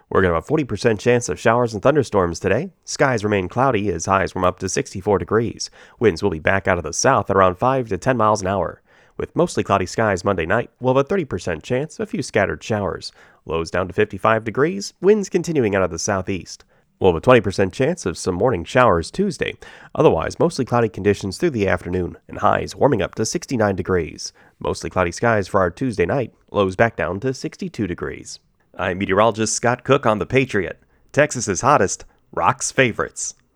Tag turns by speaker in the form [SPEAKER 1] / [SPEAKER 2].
[SPEAKER 1] We're going to have a 40% chance of showers and thunderstorms today. Skies remain cloudy as highs warm up to 64 degrees. Winds will be back out of the south at around 5 to 10 miles an hour. With mostly cloudy skies Monday night, we'll have a 30% chance of a few scattered showers. Lows down to 55 degrees, winds continuing out of the southeast. We'll have a 20% chance of some morning showers Tuesday. Otherwise, mostly cloudy conditions through the afternoon, and highs warming up to 69 degrees. Mostly cloudy skies for our Tuesday night, lows back down to 62 degrees. I'm meteorologist Scott Cook on The Patriot, Texas's hottest, Rock's favorites.